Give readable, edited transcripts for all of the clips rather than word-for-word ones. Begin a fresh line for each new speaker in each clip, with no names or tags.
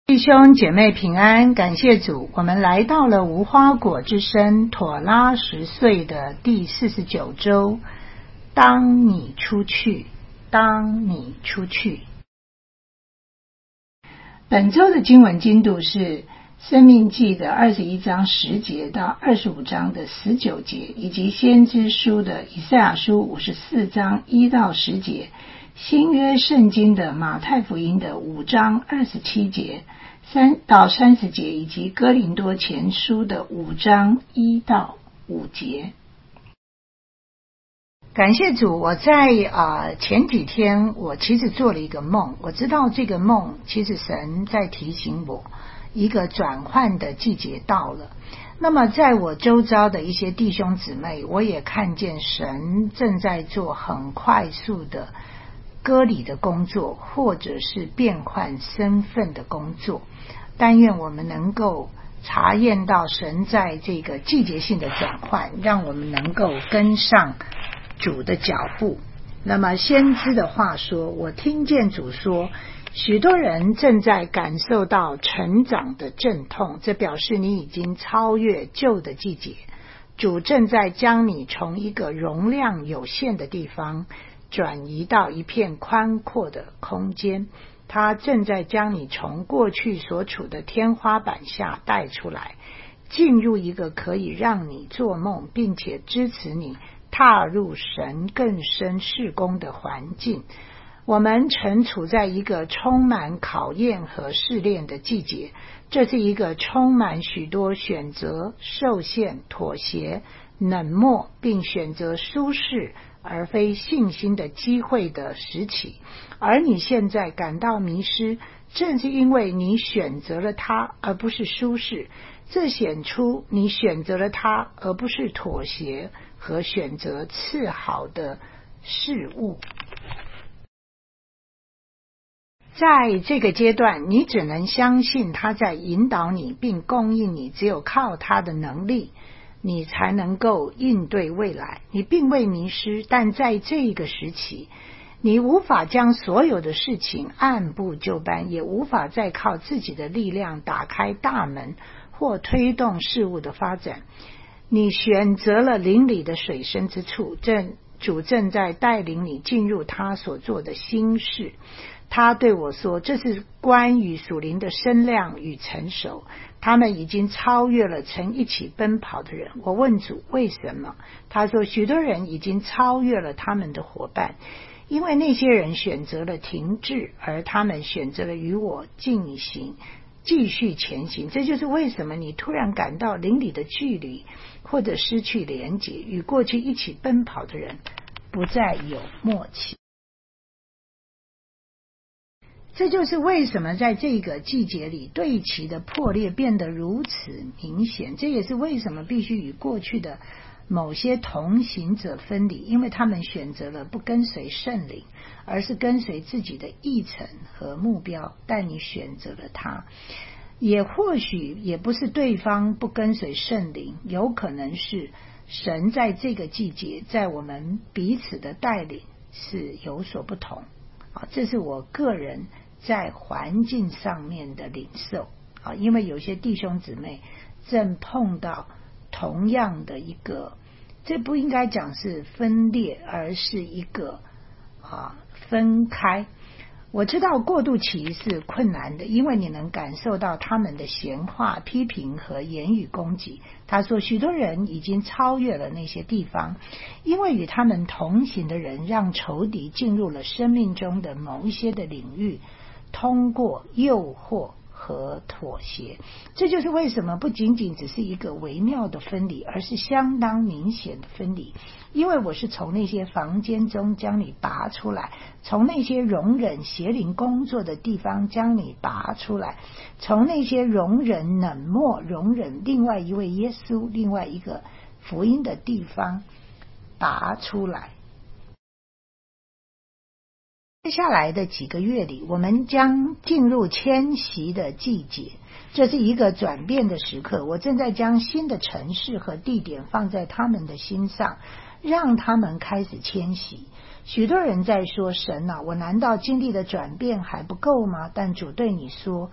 弟兄姐妹平安，感谢主，我们来到了无花果之声妥拉10岁的第49周。当你出去，当你出去。本周的经文精读是申命记的21章10节到25章的19节，以及先知书的以赛亚书54章1到10节，新约圣经的马太福音的5章27节3到30节，以及哥林多前书的5章1到5节。感谢主，我在前几天我其实做了一个梦，我知道这个梦其实神在提醒我一个转换的季节到了。那么在我周遭的一些弟兄姊妹，我也看见神正在做很快速的割礼的工作，或者是变换身份的工作。但愿我们能够察验到神在这个季节性的转换，让我们能够跟上主的脚步。那么先知的话说，我听见主说，许多人正在感受到成长的阵痛，这表示你已经超越旧的季节。主正在将你从一个容量有限的地方转移到一片宽阔的空间，他正在将你从过去所处的天花板下带出来，进入一个可以让你做梦并且支持你踏入神更深事工的环境。我们曾处在一个充满考验和试炼的季节，这是一个充满许多选择、受限、妥协、冷漠，并选择舒适而非信心的机会的时期。而你现在感到迷失，正是因为你选择了它而不是舒适，这显出你选择了它而不是妥协和选择次好的事物。在这个阶段，你只能相信他在引导你并供应你，只有靠他的能力，你才能够应对未来。你并未迷失，但在这个时期，你无法将所有的事情按部就班，也无法再靠自己的力量打开大门或推动事物的发展。你选择了灵里的水深之处，主正在带领你进入他所做的新事。他对我说，这是关于属灵的身量与成熟，他们已经超越了曾一起奔跑的人。我问主为什么？他说，许多人已经超越了他们的伙伴，因为那些人选择了停滞，而他们选择了与我进行继续前行。这就是为什么你突然感到灵里的距离，或者失去连结，与过去一起奔跑的人不再有默契。这就是为什么在这个季节里对齐的破裂变得如此明显。这也是为什么必须与过去的某些同行者分离，因为他们选择了不跟随圣灵，而是跟随自己的议程和目标。但你选择了他，也或许也不是对方不跟随圣灵，有可能是神在这个季节在我们彼此的带领是有所不同。这是我个人在环境上面的领受。因为有些弟兄姊妹正碰到同样的一个，这不应该讲是分裂，而是一个分开。我知道过渡期是困难的，因为你能感受到他们的闲话、批评和言语攻击。他说，许多人已经超越了那些地方，因为与他们同行的人让仇敌进入了生命中的某一些的领域，通过诱惑和妥协。这就是为什么不仅仅只是一个微妙的分离，而是相当明显的分离。因为我是从那些房间中将你拔出来，从那些容忍邪灵工作的地方将你拔出来，从那些容忍冷漠、容忍另外一位耶稣、另外一个福音的地方拔出来。接下来的几个月里，我们将进入迁徙的季节，这是一个转变的时刻。我正在将新的城市和地点放在他们的心上，让他们开始迁徙。许多人在说，神啊，我难道经历的转变还不够吗？但主对你说，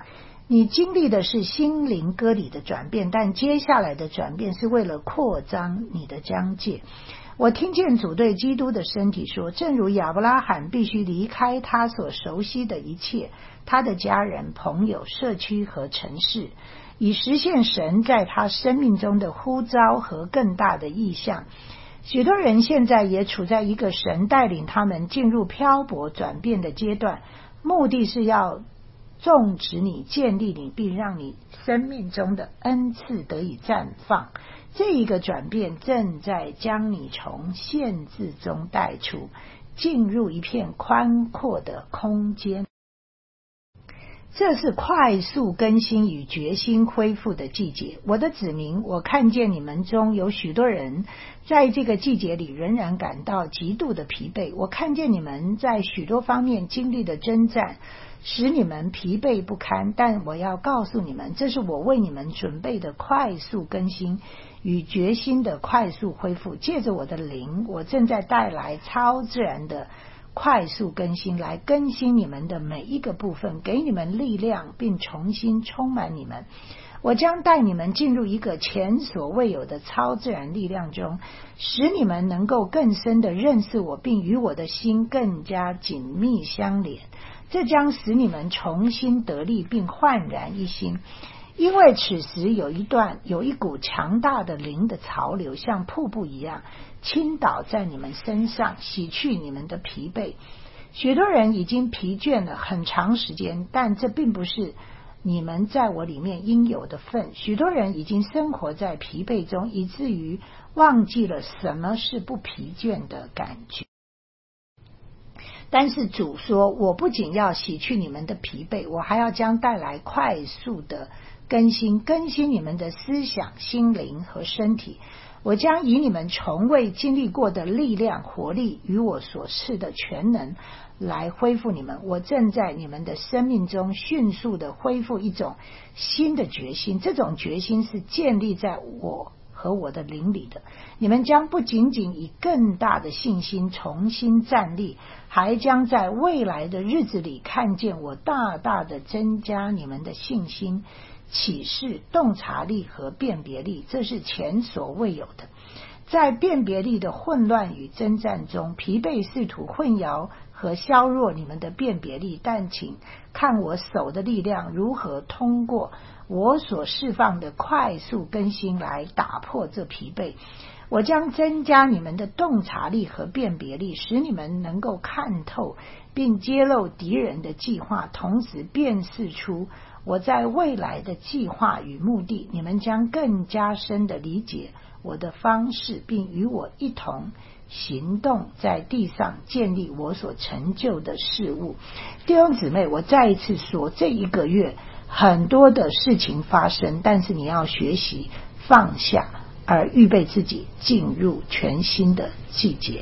你经历的是心灵割礼的转变，但接下来的转变是为了扩张你的疆界。我听见主对基督的身体说，正如亚伯拉罕必须离开他所熟悉的一切，他的家人、朋友、社区和城市，以实现神在他生命中的呼召和更大的意向。许多人现在也处在一个神带领他们进入漂泊转变的阶段，目的是要种植你、建立你，并让你生命中的恩赐得以绽放。这一个转变正在将你从限制中带出，进入一片宽阔的空间。这是快速更新与决心恢复的季节。我的子民，我看见你们中有许多人在这个季节里仍然感到极度的疲惫。我看见你们在许多方面经历的征战，使你们疲惫不堪，但我要告诉你们，这是我为你们准备的快速更新与决心的快速恢复。借着我的灵，我正在带来超自然的快速更新，来更新你们的每一个部分，给你们力量，并重新充满你们。我将带你们进入一个前所未有的超自然力量中，使你们能够更深地认识我，并与我的心更加紧密相连。这将使你们重新得力，并焕然一新。因为此时有一股强大的灵的潮流，像瀑布一样倾倒在你们身上，洗去你们的疲惫。许多人已经疲倦了很长时间，但这并不是你们在我里面应有的份。许多人已经生活在疲惫中，以至于忘记了什么是不疲倦的感觉。但是主说，我不仅要洗去你们的疲惫，我还要将带来快速的更新你们的思想、心灵和身体。我将以你们从未经历过的力量、活力与我所赐的全能来恢复你们。我正在你们的生命中迅速的恢复一种新的决心，这种决心是建立在我和我的灵里的。你们将不仅仅以更大的信心重新站立，还将在未来的日子里看见我大大的增加你们的信心、启示、洞察力和辨别力，这是前所未有的。在辨别力的混乱与征战中，疲惫试图混淆和削弱你们的辨别力，但请看我手的力量如何通过我所释放的快速更新来打破这疲惫。我将增加你们的洞察力和辨别力，使你们能够看透并揭露敌人的计划，同时辨识出我在未来的计划与目的。你们将更加深地理解我的方式，并与我一同行动，在地上建立我所成就的事物。弟兄姊妹，我再一次说，这一个月很多的事情发生，但是你要学习放下，而预备自己进入全新的季节。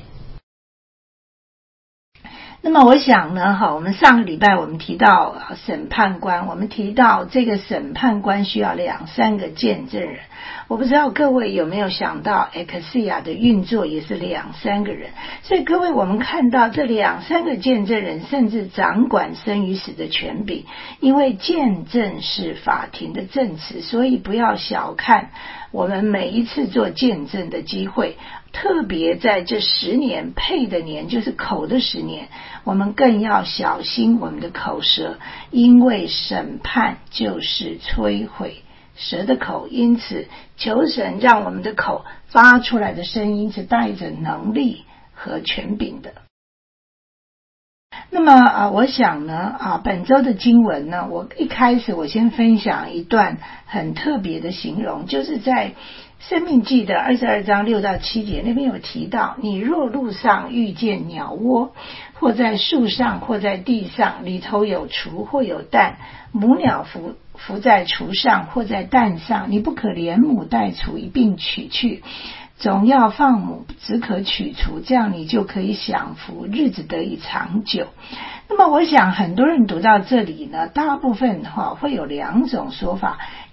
那么我想呢，我们上个礼拜我们提到审判官，我们提到这个审判官需要2-3个见证人。我不知道各位有没有想到克西亚的运作也是2-3个人，所以各位，我们看到这2-3个见证人甚至掌管生与死的权柄，因为见证是法庭的证词，所以不要小看我们每一次做见证的机会，特别在这10年配的年，就是口的10年，我们更要小心我们的口舌，因为审判就是摧毁蛇的口。因此求神让我们的口发出来的声音是带着能力和权柄的。那么我想呢本周的经文呢，我一开始我先分享一段很特别的形容，就是在申命记的22章6到7节那边有提到，你若路上遇见鸟窝，或在树上或在地上，里头有雏或有蛋，母鸟伏在雏上或在蛋上，你不可连母带雏一并取去，总要放母，只可取雏，这样你就可以享福，日子得以长久。那么我想很多人读到这里呢，大部分会有2种说法，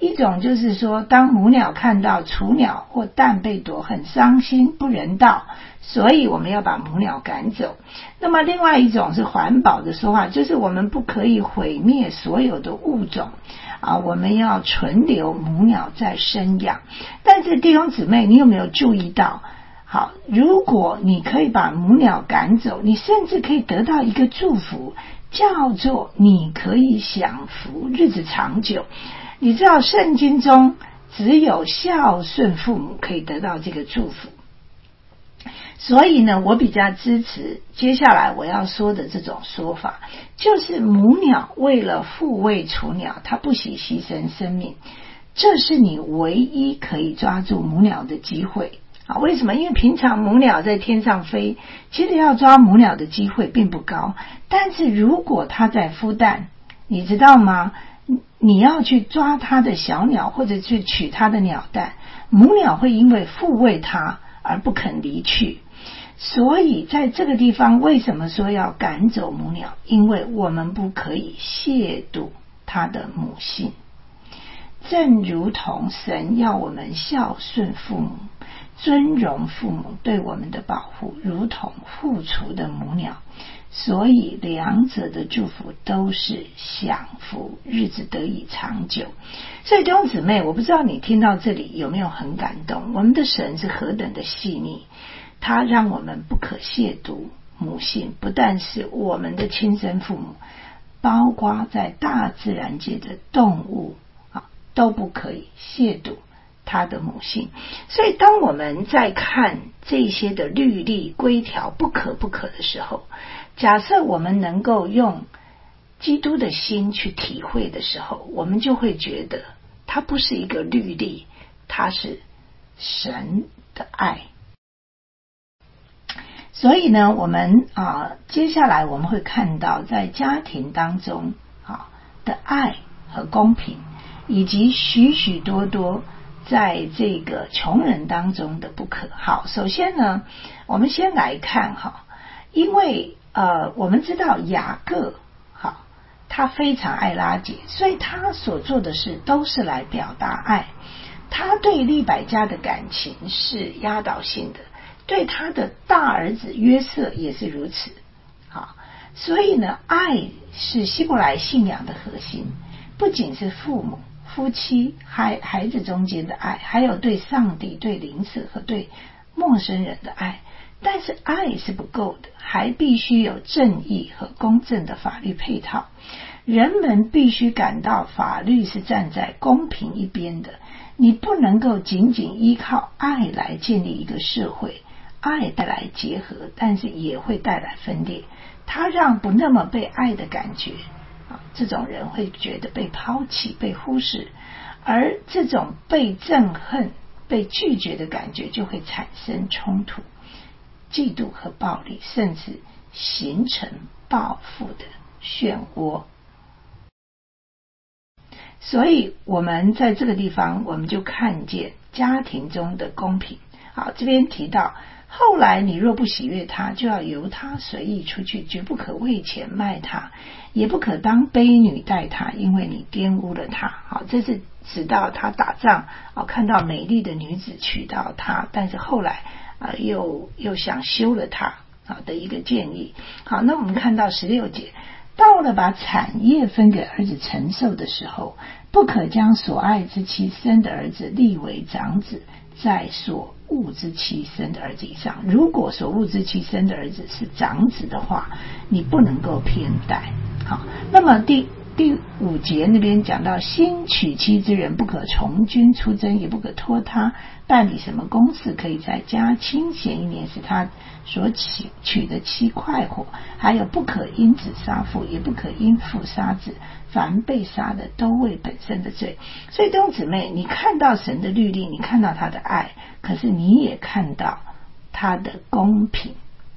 一种就是说，当母鸟看到雏鸟或蛋被夺，很伤心，不人道，所以我们要把母鸟赶走。那么另外一种是环保的说法，就是我们不可以毁灭所有的物种我们要存留母鸟在生养。但是弟兄姊妹，你有没有注意到，好，如果你可以把母鸟赶走，你甚至可以得到一个祝福，叫做你可以享福，日子长久。你知道圣经中只有孝顺父母可以得到这个祝福，所以呢，我比较支持接下来我要说的这种说法，就是母鸟为了护卫雏鸟，它不惜牺牲生命，这是你唯一可以抓住母鸟的机会为什么？因为平常母鸟在天上飞，其实要抓母鸟的机会并不高，但是如果它在孵蛋，你知道吗？你要去抓它的小鸟，或者去取它的鸟蛋，母鸟会因为护卫它而不肯离去。所以在这个地方，为什么说要赶走母鸟？因为我们不可以亵渎它的母性，正如同神要我们孝顺父母，尊荣父母对我们的保护，如同护雏的母鸟。所以两者的祝福都是享福，日子得以长久。所以弟兄姊妹，我不知道你听到这里有没有很感动？我们的神是何等的细腻，他让我们不可亵渎母性，不但是我们的亲生父母，包括在大自然界的动物都不可以亵渎他的母性。所以当我们在看这些的律例规条不可的时候，假设我们能够用基督的心去体会的时候，我们就会觉得它不是一个律例，它是神的爱。所以呢，我们接下来我们会看到在家庭当中的爱和公平，以及许许多多在这个穷人当中的不可。好，首先呢，我们先来看因为我们知道雅各他非常爱拉结，所以他所做的事都是来表达爱。他对利百加的感情是压倒性的，对他的大儿子约瑟也是如此。所以呢，爱是希伯来信仰的核心，不仅是父母、夫妻、孩子中间的爱，还有对上帝、对邻舍和对陌生人的爱。但是爱是不够的，还必须有正义和公正的法律配套。人们必须感到法律是站在公平一边的，你不能够仅仅依靠爱来建立一个社会。爱带来结合，但是也会带来分裂，它让不那么被爱的感觉这种人会觉得被抛弃、被忽视，而这种被憎恨、被拒绝的感觉就会产生冲突、嫉妒和暴力，甚至形成报复的漩涡。所以我们在这个地方，我们就看见家庭中的公平。好，这边提到，后来你若不喜悦他，就要由他随意出去，绝不可为钱卖他，也不可当卑女待他，因为你玷污了他。好，这是直到他打仗看到美丽的女子娶到他，但是后来又想休了他的一个建议。好，那我们看到16节，到了把产业分给儿子承受的时候，不可将所爱之妻生的儿子立为长子，在所恶之妻生的儿子以上。如果所恶之妻生的儿子是长子的话，你不能够偏待。好，那么第5节那边讲到，新娶妻之人不可从军出征，也不可托他办理什么公事，可以在家清闲1年，使他所娶的妻快活。还有不可因子杀父，也不可因父杀子，凡被杀的都为本身的罪。所以弟兄姊妹，你看到神的律例，你看到他的爱，可是你也看到他的公平。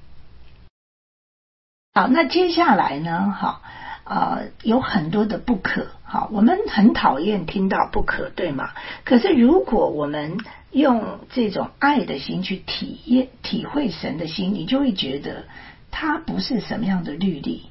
好，那接下来呢有很多的不可。好，我们很讨厌听到不可，对吗？可是如果我们用这种爱的心去体会神的心，你就会觉得它不是什么样的律例它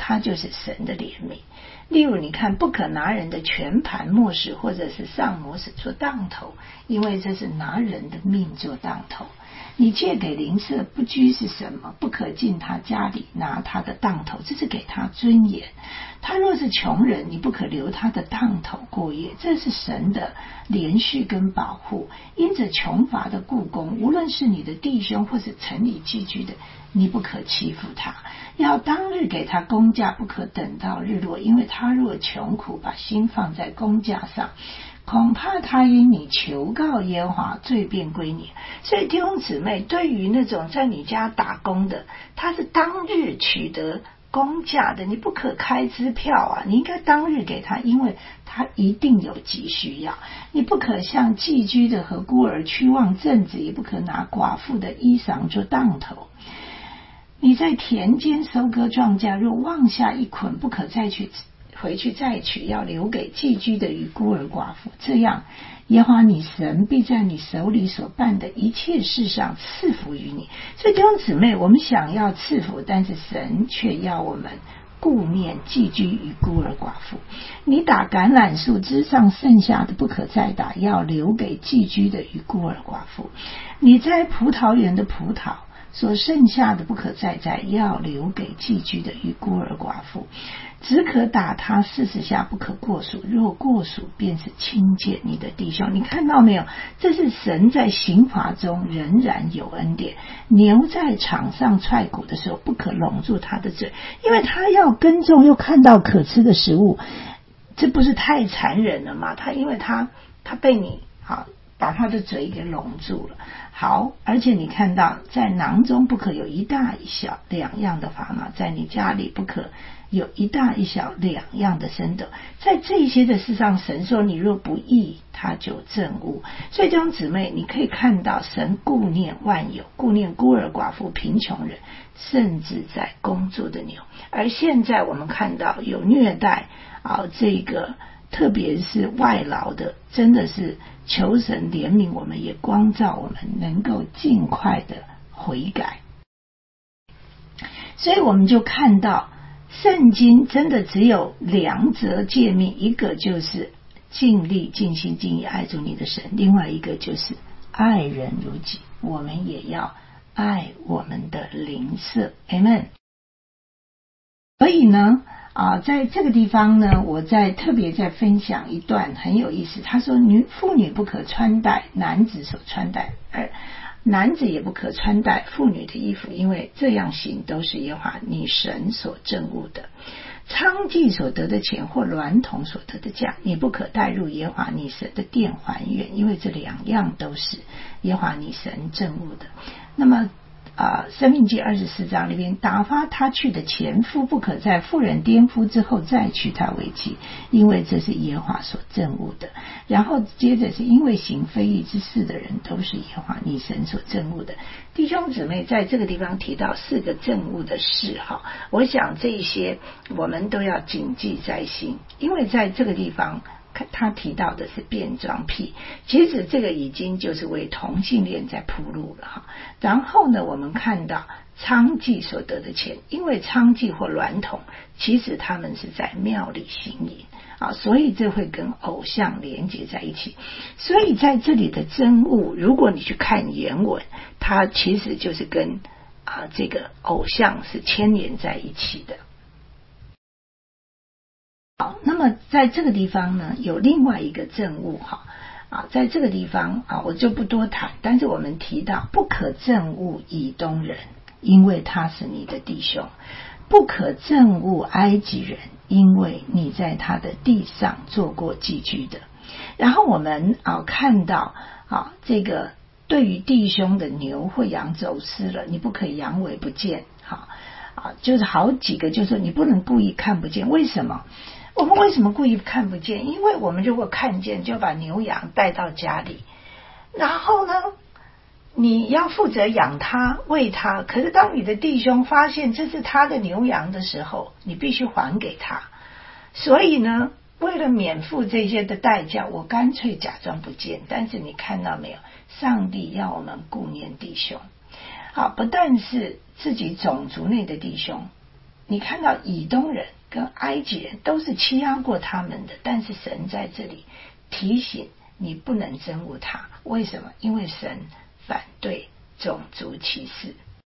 它就是神的怜悯。例如你看，不可拿人的全盘末世或者是上摩使做当头，因为这是拿人的命做当头。你借给邻舍不拘是什么？不可进他家里拿他的当头，这是给他尊严。他若是穷人，你不可留他的当头过夜，这是神的连续跟保护。因着穷乏的雇工，无论是你的弟兄或是城里寄居的，你不可欺负他，要当日给他工价，不可等到日落，因为他若穷苦，把心放在工价上，恐怕他因你求告耶和华，罪便归你。所以弟兄姊妹，对于那种在你家打工的，他是当日取得工价的，你不可开支票啊，你应该当日给他，因为他一定有急需要。你不可向寄居的和孤儿屈望正子，也不可拿寡妇的衣裳做当头。你在田间收割庄稼，若忘下一捆，不可再回去再取，要留给寄居的与孤儿寡妇。这样耶和华你神必在你手里所办的一切事上赐福于你。所以弟兄姊妹，我们想要赐福，但是神却要我们顾念寄居与孤儿寡妇。你打橄榄树枝上剩下的不可再打，要留给寄居的与孤儿寡妇。你在葡萄园的葡萄所剩下的不可再摘，要留给寄居的与孤儿寡妇。只可打他40下，不可过数，若过数便是轻贱你的弟兄。你看到没有？这是神在刑罚中仍然有恩典。牛在场上踹骨的时候，不可拢住他的嘴，因为他要耕种，又看到可吃的食物，这不是太残忍了吗？因为他被你把他的嘴给拢住了。好，而且你看到在囊中不可有一大一小两样的砝码，在你家里不可有一大一小两样的升斗。在这些的事上，神说你若不义，他就憎恶。所以弟兄姊妹，你可以看到神顾念万有，顾念孤儿寡妇贫穷人，甚至在工作的牛。而现在我们看到有虐待这个特别是外劳的，真的是求神怜悯我们，也光照我们能够尽快的悔改。所以我们就看到圣经真的只有2则诫命，一个就是尽力尽心尽意爱主你的神，另外一个就是爱人如己，我们也要爱我们的邻舍。 Amen。 所以呢在这个地方呢，我特别在分享一段很有意思。他说妇女不可穿戴男子所穿戴，而男子也不可穿戴妇女的衣服，因为这样行都是耶和华你神所憎恶的。娼妓所得的钱或娈童所得的价，你不可带入耶和华你神的殿还原，因为这2样都是耶和华你神憎恶的。那么申命记24章里面，打发他去的前夫不可在妇人颠覆之后再娶她为妻，因为这是耶和华所憎恶的。然后接着是因为行非义之事的人都是耶和华你神所憎恶的。弟兄姊妹，在这个地方提到4个憎恶的事我想这一些我们都要谨记在心，因为在这个地方他提到的是变装癖，其实这个已经就是为同性恋在铺路了然后呢，我们看到娼妓所得的钱，因为娼妓或娈童其实他们是在庙里行淫所以这会跟偶像连结在一起。所以在这里的憎恶，如果你去看原文，它其实就是跟这个偶像是牵连在一起的。好，那么在这个地方呢，有另外一个憎恶在这个地方我就不多谈，但是我们提到不可憎恶以东人，因为他是你的弟兄；不可憎恶埃及人，因为你在他的地上做过寄居的。然后我们看到这个对于弟兄的牛或羊走失了，你不可以扬尾不见就是好几个，就是说你不能故意看不见。为什么？我们为什么故意看不见？因为我们如果看见，就把牛羊带到家里，然后呢，你要负责养它、喂它。可是当你的弟兄发现这是他的牛羊的时候，你必须还给他。所以呢，为了免付这些的代价，我干脆假装不见。但是你看到没有？上帝要我们顾念弟兄不但是自己种族内的弟兄， 你看到以东人跟埃及人都是欺压过他们的，但是神在这里提醒你不能憎恶他。为什么？因为神反对种族歧视。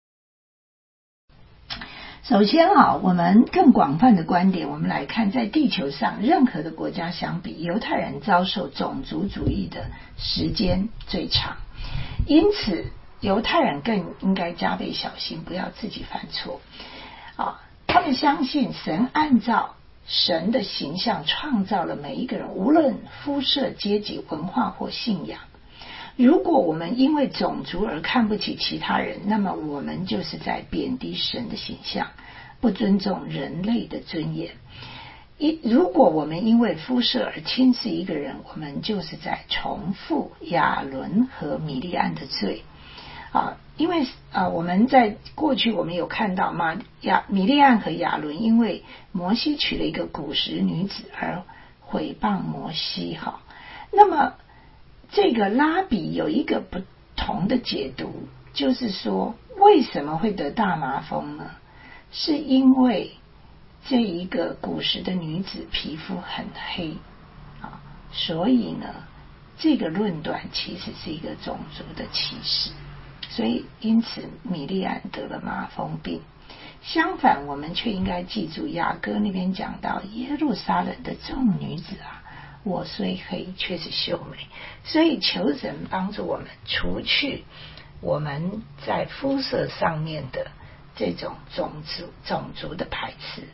首先我们更广泛的观点，我们来看，在地球上任何的国家相比，犹太人遭受种族主义的时间最长，因此犹太人更应该加倍小心，不要自己犯错。他们相信神按照神的形象创造了每一个人，无论肤色、阶级、文化或信仰。如果我们因为种族而看不起其他人，那么我们就是在贬低神的形象，不尊重人类的尊严。如果我们因为肤色而轻视一个人，我们就是在重复亚伦和米利暗的罪。因为我们在过去我们有看到米利暗和亚伦因为摩西娶了一个古时女子而毁谤摩西。那么这个拉比有一个不同的解读，就是说为什么会得大麻风呢？是因为这一个古时的女子皮肤很黑所以呢这个论断其实是一个种族的歧视，所以因此米利暗得了麻风病。相反，我们却应该记住雅歌那边讲到耶路撒冷的众女子我虽黑却是秀美。所以求神帮助我们除去我们在肤色上面的这种种族的排斥。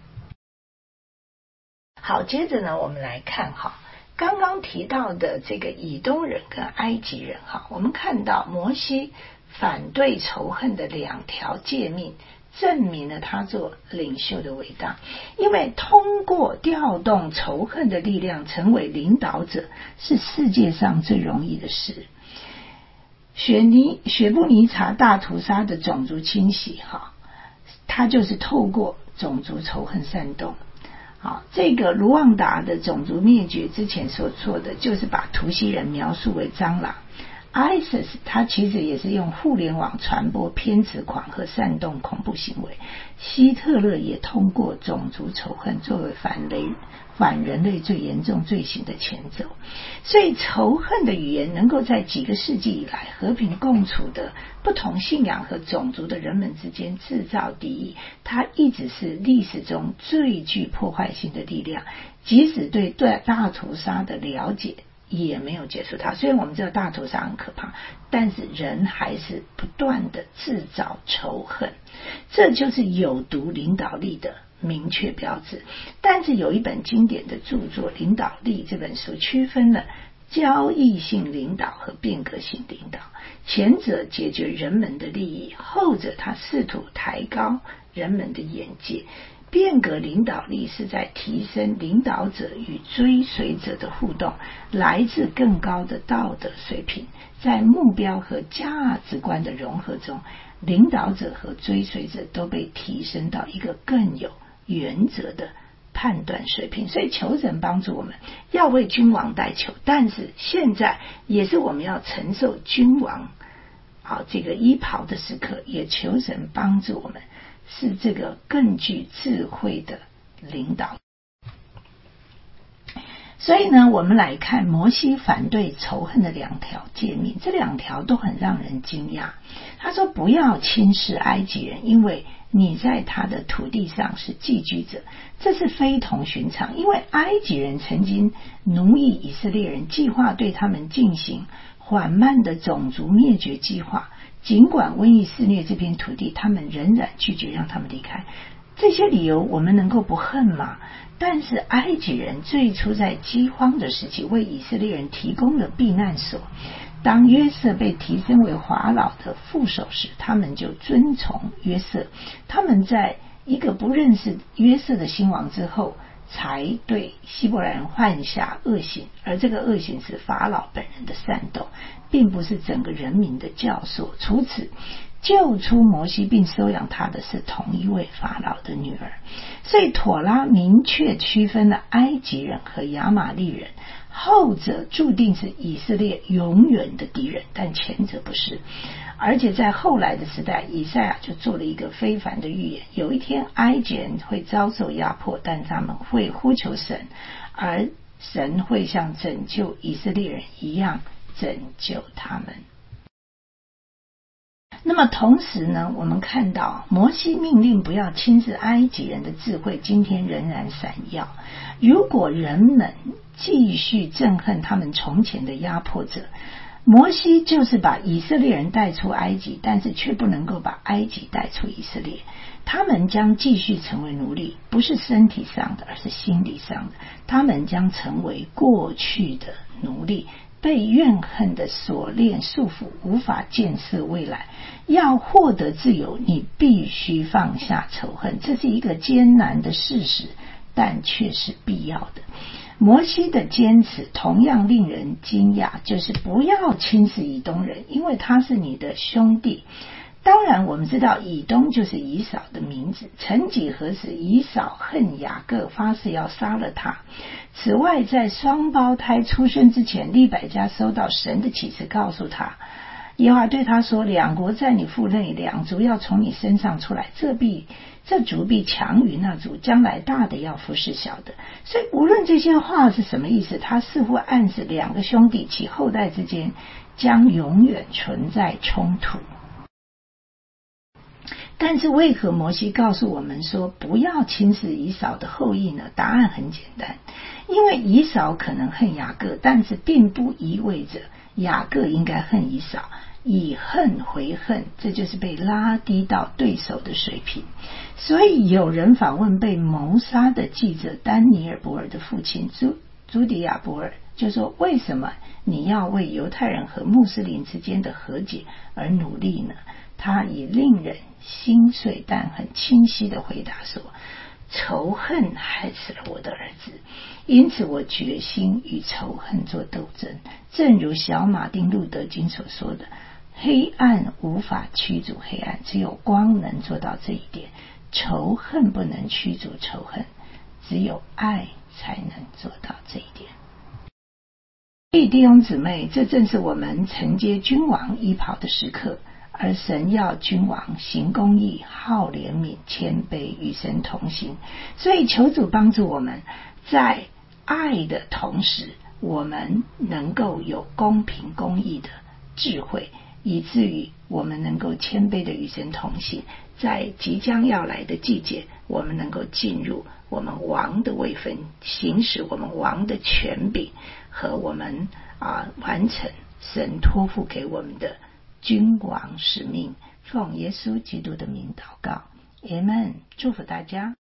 好，接着呢我们来看刚刚提到的这个以东人跟埃及人我们看到摩西反对仇恨的2条诫命，证明了他做领袖的伟大。因为通过调动仇恨的力量成为领导者是世界上最容易的事。雪布尼察大屠杀的种族清洗它就是透过种族仇恨煽动。这个卢旺达的种族灭绝之前所做的就是把图西人描述为蟑螂。ISIS 它其实也是用互联网传播偏执狂和煽动恐怖行为。希特勒也通过种族仇恨作为反人类最严重罪行的前奏。所以仇恨的语言能够在几个世纪以来和平共处的不同信仰和种族的人们之间制造敌意，它一直是历史中最具破坏性的力量。即使对大屠杀的了解也没有结束它。虽然我们知道大屠杀很可怕，但是人还是不断的制造仇恨，这就是有毒领导力的明确标志。但是有一本经典的著作《领导力》这本书区分了交易性领导和变革性领导，前者解决人们的利益，后者他试图抬高人们的眼界。变革领导力是在提升领导者与追随者的互动，来自更高的道德水平。在目标和价值观的融合中，领导者和追随者都被提升到一个更有原则的判断水平。所以求神帮助我们要为君王代求，但是现在也是我们要承受君王这个衣袍的时刻，也求神帮助我们是这个更具智慧的领导。所以呢，我们来看摩西反对仇恨的2条诫命，这2条都很让人惊讶。他说不要轻视埃及人，因为你在他的土地上是寄居者。这是非同寻常，因为埃及人曾经奴役以色列人，计划对他们进行缓慢的种族灭绝计划。尽管瘟疫肆虐这片土地，他们仍然拒绝让他们离开。这些理由我们能够不恨吗？但是埃及人最初在饥荒的时期为以色列人提供了避难所。当约瑟被提升为法老的副手时，他们就遵从约瑟。他们在一个不认识约瑟的新王之后，才对希伯来人犯下恶行，而这个恶行是法老本人的煽动，并不是整个人民的教唆。除此，救出摩西并收养他的是同一位法老的女儿。所以妥拉明确区分了埃及人和亚玛利人，后者注定是以色列永远的敌人，但前者不是。 而且在后来的时代，以赛亚就做了一个非凡的预言，有一天埃及人会遭受压迫，但他们会呼求神，而神会像拯救以色列人一样拯救他们。那么同时呢，我们看到摩西命令不要轻视埃及人的智慧，今天仍然闪耀。如果人们继续憎恨他们从前的压迫者，摩西就是把以色列人带出埃及，但是却不能够把埃及带出以色列。他们将继续成为奴隶，不是身体上的，而是心理上的。他们将成为过去的奴隶，被怨恨的锁链束缚，无法见识未来。要获得自由，你必须放下仇恨，这是一个艰难的事实，但却是必要的。摩西的坚持同样令人惊讶，就是不要轻视以东人，因为他是你的兄弟。当然我们知道以东就是以扫的名字，曾几何时以扫恨雅各，发誓要杀了他。此外，在双胞胎出生之前，利百加收到神的启示，告诉他，耶和华对他说，两国在你腹内，两族要从你身上出来，这族必强于那族，将来大的要服侍小的。所以无论这些话是什么意思，他似乎暗示两个兄弟其后代之间将永远存在冲突。但是为何摩西告诉我们说不要轻视以扫的后裔呢？答案很简单，因为以扫可能恨雅各，但是并不意味着雅各应该恨以扫。以恨回恨，这就是被拉低到对手的水平。所以有人访问被谋杀的记者丹尼尔·博尔的父亲朱迪亚·博尔，就说，为什么你要为犹太人和穆斯林之间的和解而努力呢？他以令人心碎但很清晰的回答说，仇恨害死了我的儿子，因此我决心与仇恨做斗争。正如小马丁路德金所说的，黑暗无法驱逐黑暗，只有光能做到这一点。仇恨不能驱逐仇恨，只有爱才能做到这一点。弟兄姊妹，这正是我们承接君王衣袍的时刻，而神要君王行公义，好怜悯，谦卑，与神同行。所以求主帮助我们，在爱的同时，我们能够有公平公义的智慧，以至于我们能够谦卑的与神同行。在即将要来的季节，我们能够进入我们王的位分，行使我们王的权柄，和我们完成神托付给我们的君王使命。奉耶稣基督的名祷告，阿们。祝福大家。